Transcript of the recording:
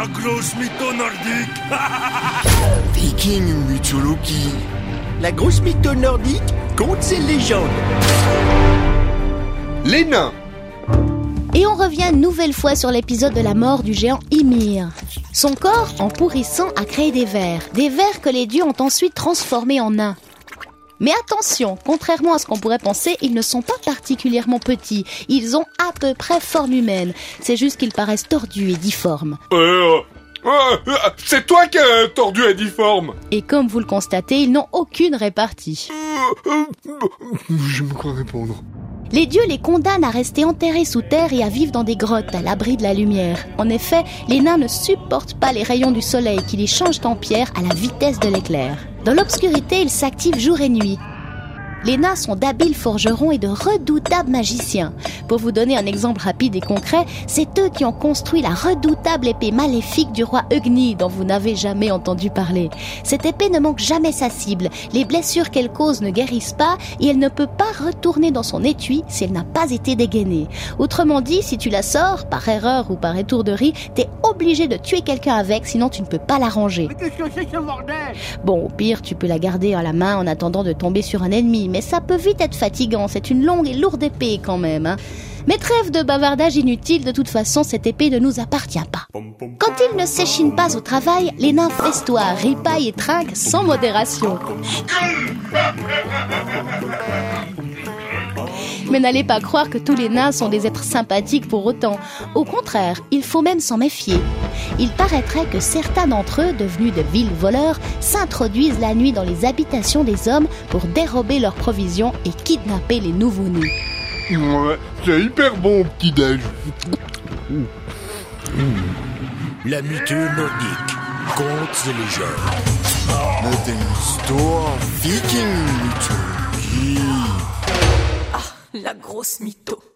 La grosse mytho nordique. Viking mythologie. La grosse mytho nordique, contes et légendes. Les nains. Et on revient une nouvelle fois sur l'épisode de la mort du géant Ymir. Son corps, en pourrissant, a créé des vers que les dieux ont ensuite transformés en nains. Mais attention, contrairement à ce qu'on pourrait penser, ils ne sont pas particulièrement petits. Ils ont à peu près forme humaine. C'est juste qu'ils paraissent tordus et difformes. C'est toi qui es tordu et difforme. Et comme vous le constatez, ils n'ont aucune répartie. Je me crois répondre. Les dieux les condamnent à rester enterrés sous terre et à vivre dans des grottes à l'abri de la lumière. En effet, les nains ne supportent pas les rayons du soleil qui les changent en pierre à la vitesse de l'éclair. Dans l'obscurité, ils s'activent jour et nuit. Les nains sont d'habiles forgerons et de redoutables magiciens. Pour vous donner un exemple rapide et concret, c'est eux qui ont construit la redoutable épée maléfique du roi Ugni dont vous n'avez jamais entendu parler. Cette épée ne manque jamais sa cible, les blessures qu'elle cause ne guérissent pas et elle ne peut pas retourner dans son étui si elle n'a pas été dégainée. Autrement dit, si tu la sors, par erreur ou par étourderie, t'es obligé de tuer quelqu'un avec, sinon tu ne peux pas la ranger. Mais qu'est-ce que c'est ce bordel? Bon, au pire, tu peux la garder à la main en attendant de tomber sur un ennemi, mais ça peut vite être fatigant, c'est une longue et lourde épée quand même, hein. Mais trêve de bavardage inutile, de toute façon, cette épée ne nous appartient pas. Quand ils ne s'échinent pas au travail, les nains festoient, ripaillent et trinquent sans modération. Mais n'allez pas croire que tous les nains sont des êtres sympathiques pour autant. Au contraire, il faut même s'en méfier. Il paraîtrait que certains d'entre eux, devenus de vils voleurs, s'introduisent la nuit dans les habitations des hommes pour dérober leurs provisions et kidnapper les nouveau-nés. Ouais, c'est hyper bon au petit-déj. La mytho nordique, contes et légendes. Modern Store, Viking mythologie. La grosse mytho.